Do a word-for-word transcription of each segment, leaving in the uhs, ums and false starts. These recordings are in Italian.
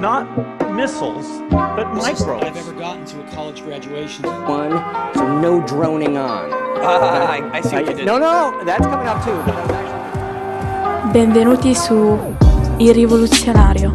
not missiles, but Closest I've microbes. ever gotten to a college graduation. One, so no droning on. Ah, I, I see what you did. No, no, that's coming up too. But that's actually... Benvenuti su Il Rivoluzionario.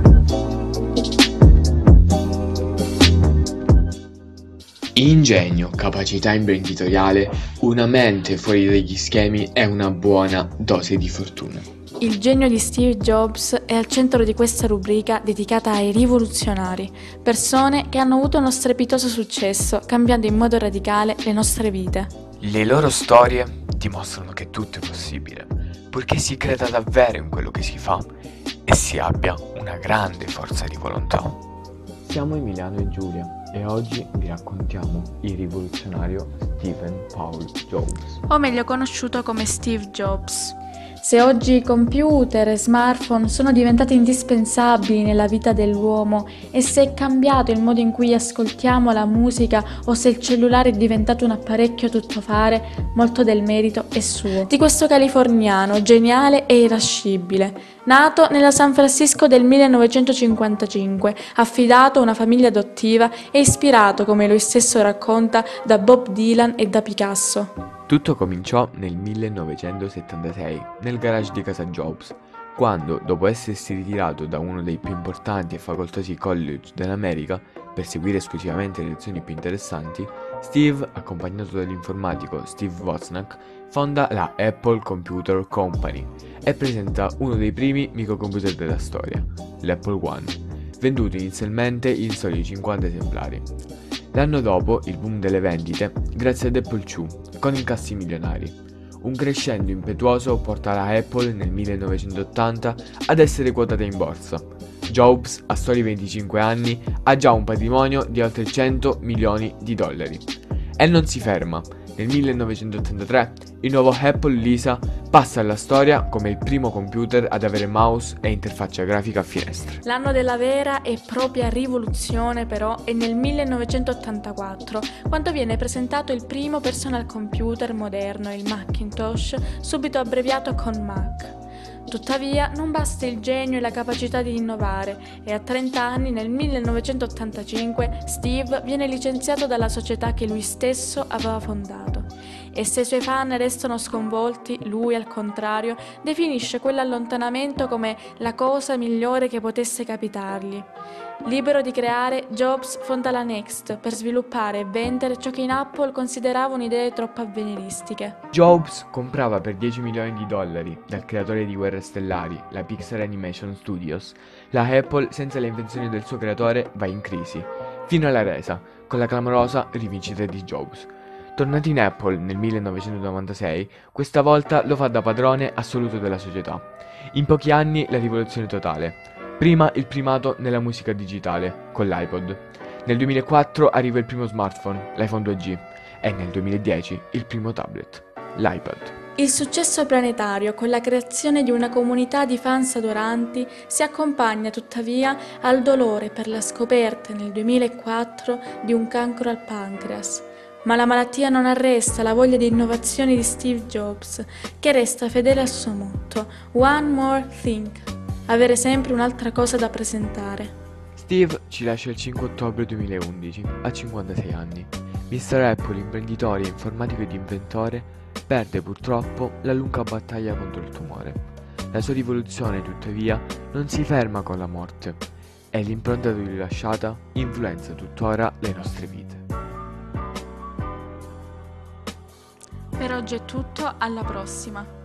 Ingegno, capacità imprenditoriale, una mente fuori dagli schemi e una buona dose di fortuna. Il genio di Steve Jobs è al centro di questa rubrica dedicata ai rivoluzionari, persone che hanno avuto uno strepitoso successo, cambiando in modo radicale le nostre vite. Le loro storie dimostrano che tutto è possibile, purché si creda davvero in quello che si fa e si abbia una grande forza di volontà. Siamo Emiliano e Giulia e oggi vi raccontiamo il rivoluzionario Stephen Paul Jobs. O meglio conosciuto come Steve Jobs. Se oggi computer e smartphone sono diventati indispensabili nella vita dell'uomo e se è cambiato il modo in cui ascoltiamo la musica o se il cellulare è diventato un apparecchio tuttofare, molto del merito è suo. Di questo californiano geniale e irascibile, nato nella San Francisco del millenovecentocinquantacinque, affidato a una famiglia adottiva e ispirato, come lui stesso racconta, da Bob Dylan e da Picasso. Tutto cominciò nel millenovecentosettantasei, nel garage di casa Jobs, quando, dopo essersi ritirato da uno dei più importanti e facoltosi college dell'America per seguire esclusivamente le lezioni più interessanti, Steve, accompagnato dall'informatico Steve Wozniak, fonda la Apple Computer Company e presenta uno dei primi microcomputer della storia, l'Apple One, venduto inizialmente in soli cinquanta esemplari. L'anno dopo il boom delle vendite grazie ad Apple due, con incassi milionari. Un crescendo impetuoso porta la Apple nel millenovecentottanta ad essere quotata in borsa. Jobs, a soli venticinque anni, ha già un patrimonio di oltre cento milioni di dollari. E non si ferma. Nel millenovecentottantatré il nuovo Apple Lisa passa alla storia come il primo computer ad avere mouse e interfaccia grafica a finestre. L'anno della vera e propria rivoluzione però è nel millenovecentottantaquattro, quando viene presentato il primo personal computer moderno, il Macintosh, subito abbreviato con Mac. Tuttavia non basta il genio e la capacità di innovare e a trenta anni, nel millenovecentottantacinque, Steve viene licenziato dalla società che lui stesso aveva fondato. E se i suoi fan restano sconvolti, lui, al contrario, definisce quell'allontanamento come la cosa migliore che potesse capitargli. Libero di creare, Jobs fonda la Next per sviluppare e vendere ciò che in Apple consideravano idee troppo avveniristiche. Jobs comprava per dieci milioni di dollari dal creatore di Guerre Stellari, la Pixar Animation Studios, la Apple senza le invenzioni del suo creatore va in crisi, fino alla resa, con la clamorosa rivincita di Jobs. Tornato in Apple nel millenovecentonovantasei, questa volta lo fa da padrone assoluto della società. In pochi anni la rivoluzione totale. Prima il primato nella musica digitale, con l'iPod. Nel duemilaquattro arriva il primo smartphone, l'iPhone due G, e nel duemiladieci il primo tablet, l'iPad. Il successo planetario con la creazione di una comunità di fans adoranti si accompagna tuttavia al dolore per la scoperta nel duemilaquattro di un cancro al pancreas. Ma la malattia non arresta la voglia di innovazione di Steve Jobs, che resta fedele al suo motto, One More Thing, avere sempre un'altra cosa da presentare. Steve ci lascia il cinque ottobre duemilaundici, a cinquantasei anni. mister Apple, imprenditore, informatico ed inventore, perde purtroppo la lunga battaglia contro il tumore. La sua rivoluzione, tuttavia, non si ferma con la morte e l'impronta di lui lasciata influenza tuttora le nostre vite. Per oggi è tutto, alla prossima!